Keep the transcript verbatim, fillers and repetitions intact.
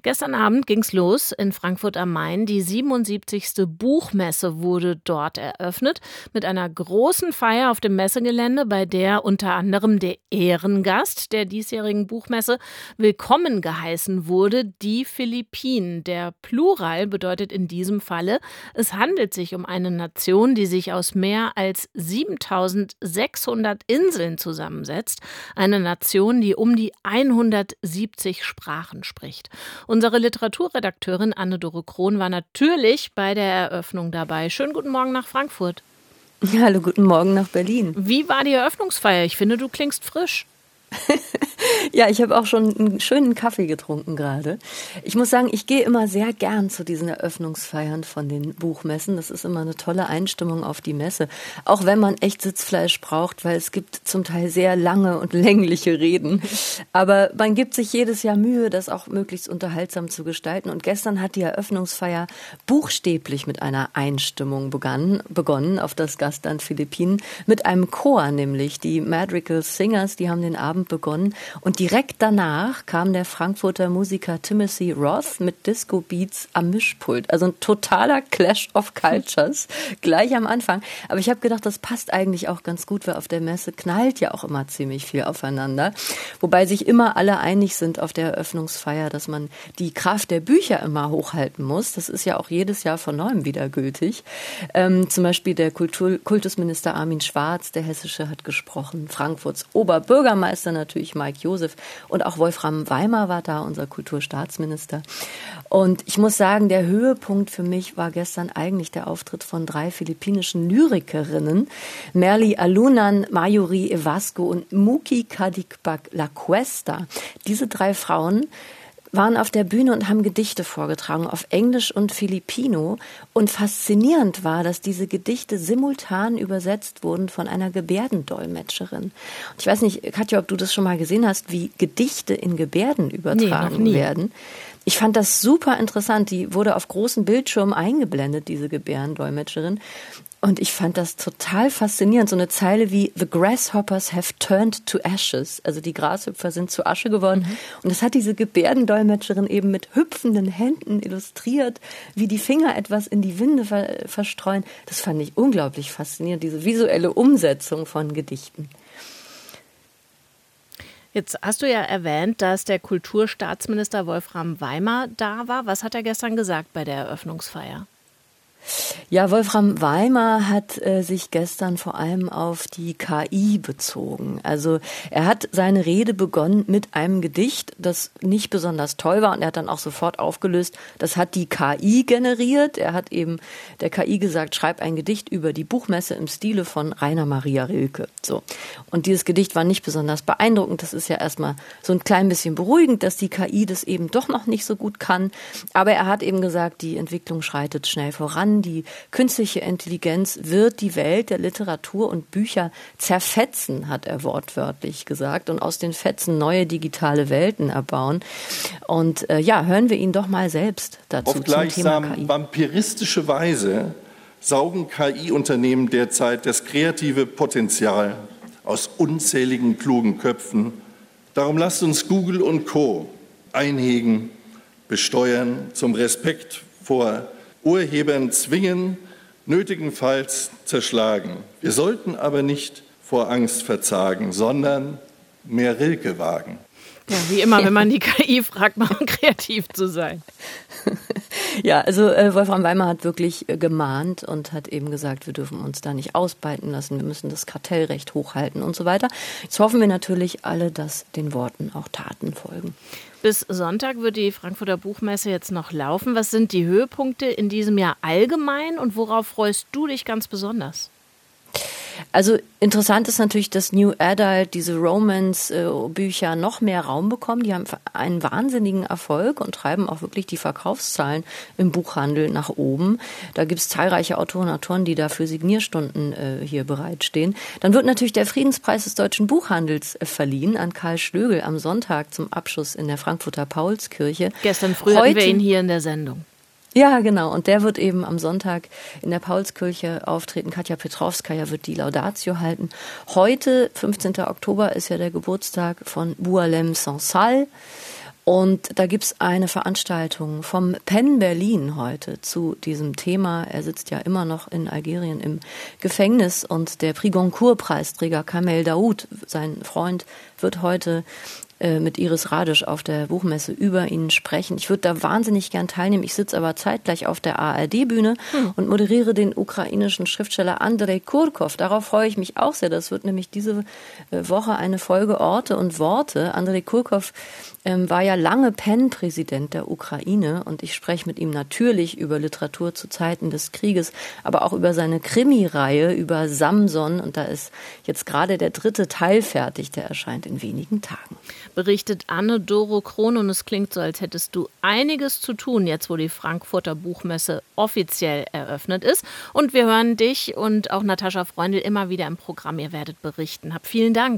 Gestern Abend ging's los in Frankfurt am Main. Die siebenundsiebzigste Buchmesse wurde dort eröffnet mit einer großen Feier auf dem Messegelände, bei der unter anderem der Ehrengast der diesjährigen Buchmesse willkommen geheißen wurde, die Philippinen. Der Plural bedeutet in diesem Falle, es handelt sich um eine Nation, die sich aus mehr als siebentausendsechshundert Inseln zusammensetzt. Eine Nation, die um die hundertsiebzig Sprachen spricht. Unsere Literaturredakteurin Anne-Dore Krohn war natürlich bei der Eröffnung dabei. Schönen guten Morgen nach Frankfurt. Hallo, guten Morgen nach Berlin. Wie war die Eröffnungsfeier? Ich finde, du klingst frisch. Ja, ich habe auch schon einen schönen Kaffee getrunken gerade. Ich muss sagen, ich gehe immer sehr gern zu diesen Eröffnungsfeiern von den Buchmessen. Das ist immer eine tolle Einstimmung auf die Messe. Auch wenn man echt Sitzfleisch braucht, weil es gibt zum Teil sehr lange und längliche Reden. Aber man gibt sich jedes Jahr Mühe, das auch möglichst unterhaltsam zu gestalten. Und gestern hat die Eröffnungsfeier buchstäblich mit einer Einstimmung begann, begonnen auf das Gastland Philippinen. Mit einem Chor nämlich. Die Madrigal Singers, die haben den Abend begonnen. Und direkt danach kam der Frankfurter Musiker Timothy Roth mit Disco-Beats am Mischpult. Also ein totaler Clash of Cultures, gleich am Anfang. Aber ich habe gedacht, das passt eigentlich auch ganz gut, weil auf der Messe knallt ja auch immer ziemlich viel aufeinander. Wobei sich immer alle einig sind auf der Eröffnungsfeier, dass man die Kraft der Bücher immer hochhalten muss. Das ist ja auch jedes Jahr von neuem wieder gültig. Ähm, zum Beispiel der Kultur- Kultusminister Armin Schwarz, der Hessische, hat gesprochen. Frankfurts Oberbürgermeister natürlich Mike Joseph und auch Wolfram Weimar war da, unser Kulturstaatsminister. Und ich muss sagen, der Höhepunkt für mich war gestern eigentlich der Auftritt von drei philippinischen Lyrikerinnen, Merly Alunan, Mayuri Evasco und Muki Kadikbak La Cuesta. Diese drei Frauen waren auf der Bühne und haben Gedichte vorgetragen auf Englisch und Filipino. Und faszinierend war, dass diese Gedichte simultan übersetzt wurden von einer Gebärdendolmetscherin. Und ich weiß nicht, Katja, ob du das schon mal gesehen hast, wie Gedichte in Gebärden übertragen nee, werden. Ich fand das super interessant. Die wurde auf großen Bildschirmen eingeblendet, diese Gebärdendolmetscherin. Und ich fand das total faszinierend. So eine Zeile wie The grasshoppers have turned to ashes. Also die Grashüpfer sind zu Asche geworden. Mhm. Und das hat diese Gebärdendolmetscherin eben mit hüpfenden Händen illustriert, wie die Finger etwas in die Winde ver- verstreuen. Das fand ich unglaublich faszinierend, diese visuelle Umsetzung von Gedichten. Jetzt hast du ja erwähnt, dass der Kulturstaatsminister Wolfram Weimar da war. Was hat er gestern gesagt bei der Eröffnungsfeier? Ja, Wolfram Weimar hat äh, sich gestern vor allem auf die K I bezogen. Also er hat seine Rede begonnen mit einem Gedicht, das nicht besonders toll war. Und er hat dann auch sofort aufgelöst, das hat die K I generiert. Er hat eben der K I gesagt, schreib ein Gedicht über die Buchmesse im Stile von Rainer Maria Rilke. So. Und dieses Gedicht war nicht besonders beeindruckend. Das ist ja erstmal so ein klein bisschen beruhigend, dass die K I das eben doch noch nicht so gut kann. Aber er hat eben gesagt, die Entwicklung schreitet schnell voran. Die künstliche Intelligenz wird die Welt der Literatur und Bücher zerfetzen, hat er wortwörtlich gesagt, und aus den Fetzen neue digitale Welten erbauen. Und äh, ja, hören wir ihn doch mal selbst dazu Auf zum gleichsam Thema K I. Vampiristische Weise saugen K I-Unternehmen derzeit das kreative Potenzial aus unzähligen klugen Köpfen. Darum lasst uns Google und Co. einhegen, besteuern, zum Respekt vor Urhebern zwingen, nötigenfalls zerschlagen. Wir sollten aber nicht vor Angst verzagen, sondern mehr Rilke wagen. Ja, wie immer, wenn man die K I fragt, mal kreativ zu sein. Ja, also äh, Wolfram Weimar hat wirklich äh, gemahnt und hat eben gesagt, wir dürfen uns da nicht ausbeuten lassen, wir müssen das Kartellrecht hochhalten und so weiter. Jetzt hoffen wir natürlich alle, dass den Worten auch Taten folgen. Bis Sonntag wird die Frankfurter Buchmesse jetzt noch laufen. Was sind die Höhepunkte in diesem Jahr allgemein und worauf freust du dich ganz besonders? Also interessant ist natürlich, dass New Adult, diese Romance-Bücher noch mehr Raum bekommen. Die haben einen wahnsinnigen Erfolg und treiben auch wirklich die Verkaufszahlen im Buchhandel nach oben. Da gibt es zahlreiche Autoren und Autoren, die dafür Signierstunden äh, hier bereitstehen. Dann wird natürlich der Friedenspreis des deutschen Buchhandels äh, verliehen an Karl Schlögel am Sonntag zum Abschluss in der Frankfurter Paulskirche. Gestern früh hatten wir ihn hier in der Sendung. Ja, genau. Und der wird eben am Sonntag in der Paulskirche auftreten. Katja Petrovskaja wird die Laudatio halten. Heute, fünfzehnten Oktober, ist ja der Geburtstag von Boualem Sansal. Und da gibt's eine Veranstaltung vom Penn Berlin heute zu diesem Thema. Er sitzt ja immer noch in Algerien im Gefängnis und der Prix Goncourt-Preisträger Kamel Daoud, sein Freund, wird heute mit Iris Radisch auf der Buchmesse über ihn sprechen. Ich würde da wahnsinnig gern teilnehmen. Ich sitze aber zeitgleich auf der A R D-Bühne hm. und moderiere den ukrainischen Schriftsteller Andrei Kurkov. Darauf freue ich mich auch sehr. Das wird nämlich diese Woche eine Folge Orte und Worte. Andrei Kurkov ähm, war ja lange Penn-Präsident der Ukraine und ich spreche mit ihm natürlich über Literatur zu Zeiten des Krieges, aber auch über seine Krimireihe, über Samson. Und da ist jetzt gerade der dritte Teil fertig. Der erscheint in wenigen Tagen. Berichtet Anne-Doro Krohn und es klingt so, als hättest du einiges zu tun, jetzt wo die Frankfurter Buchmesse offiziell eröffnet ist. Und wir hören dich und auch Natascha Freundl immer wieder im Programm. Ihr werdet berichten. Hab vielen Dank.